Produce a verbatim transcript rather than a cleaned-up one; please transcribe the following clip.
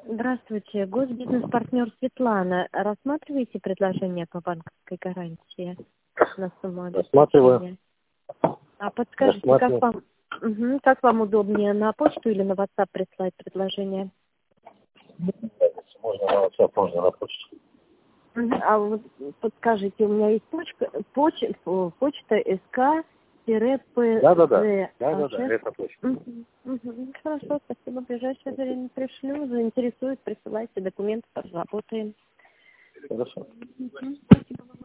Здравствуйте, госбизнес-партнер Светлана. Рассматриваете предложение по банковской гарантии на сумму Рассматриваю. обеспечения? А подскажите, как вам, угу, как вам удобнее, на почту или на WhatsApp прислать предложение? Можно на WhatsApp, можно на почту. Угу. А вот подскажите, у меня есть почта, поч, фу, почта СК ПЗ. Да, да, да. Да, да, да, это почта. Угу. Угу. Хорошо, спасибо. В ближайшее время пришлю. Заинтересует, присылайте документы, поработаем. Хорошо. Угу. Спасибо.